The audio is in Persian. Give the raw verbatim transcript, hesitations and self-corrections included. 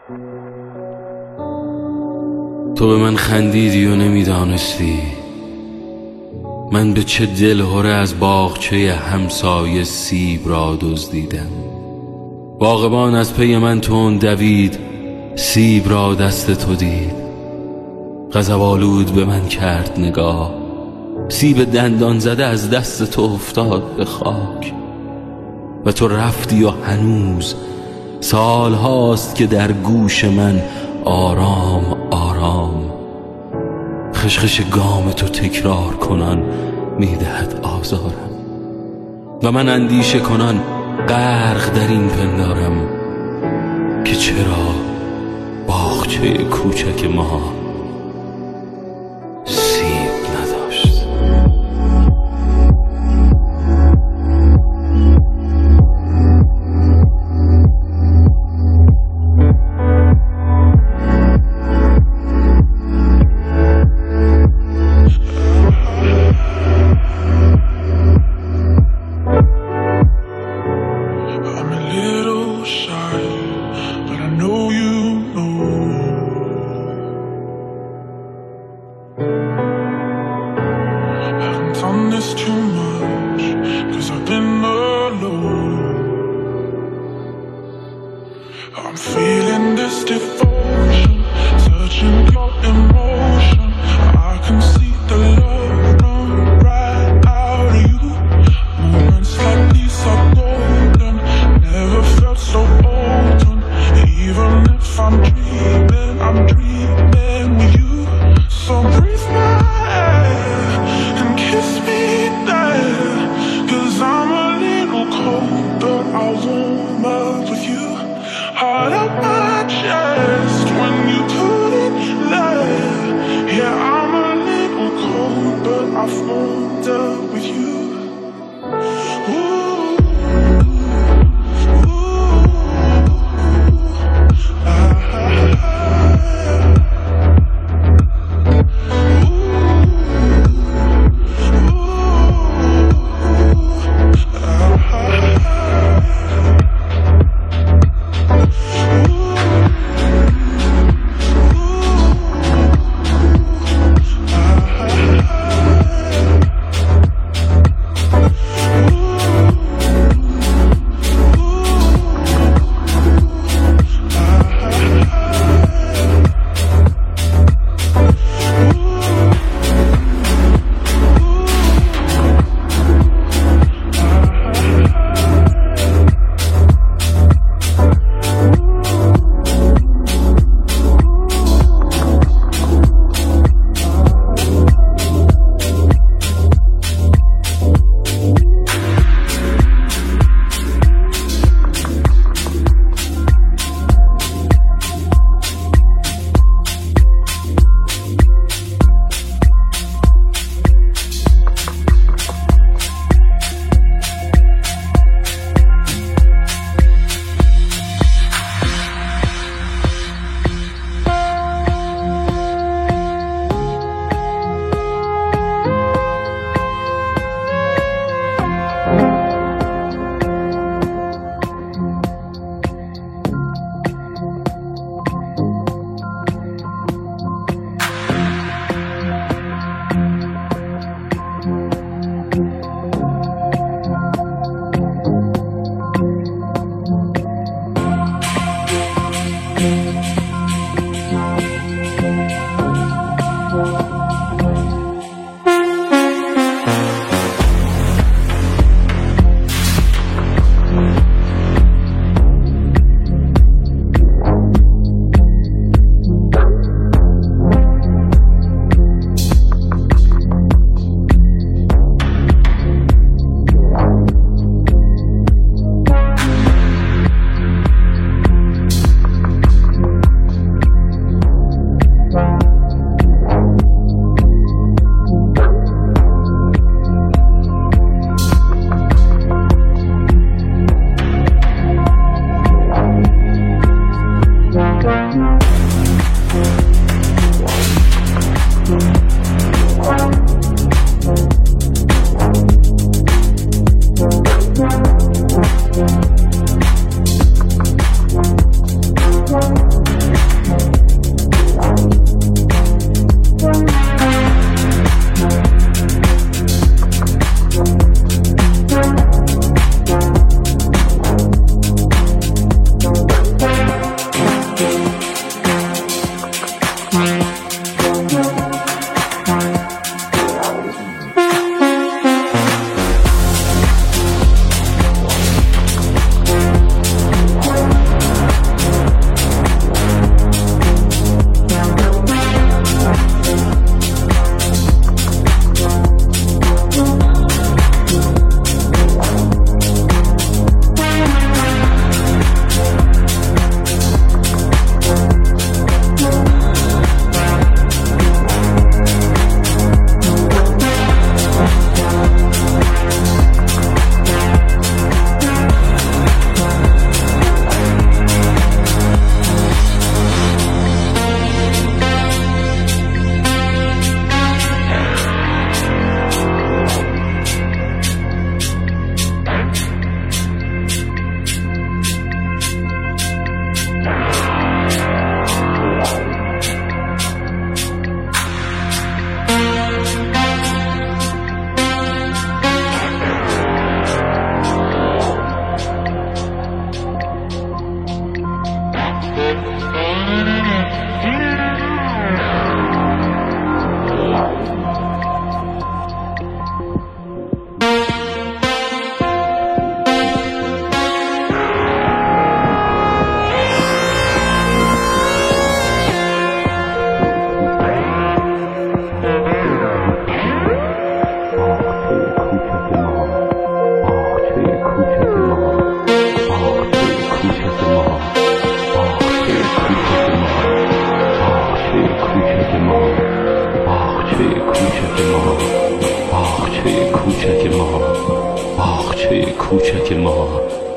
تو به من خندیدی و نمیدانستی من به چه دلهره از باغچه همسایه سیب را دزدیدم. باغبان از پی من تند دوید، سیب را دست تو دید. غضب آلود به من کرد نگاه، سیب دندان زده از دست تو افتاد به خاک. و تو رفتی و هنوز سال هاست که در گوش من آرام آرام خشخش گام تو تکرار کنان میدهد آزارم. و من اندیشه کنان غرق در این پندارم که چرا باغچه کوچک ما سیب نداشت. Done this too much, cause I've been alone. I'm feeling this devotion, searching your emotion. I can see the love run right out of you. Moments like these are golden, never felt so open. Even if I'm dreaming, I'm dreaming with you. So breathe my air and kiss me there, cause I'm a little cold, but I'll warm up with you. Heart up my chest when you put it there. Yeah, I'm a little cold, but I've warmed up with you. Ooh. کوچک ما، باغچه کوچک ما، باغچه کوچک ما.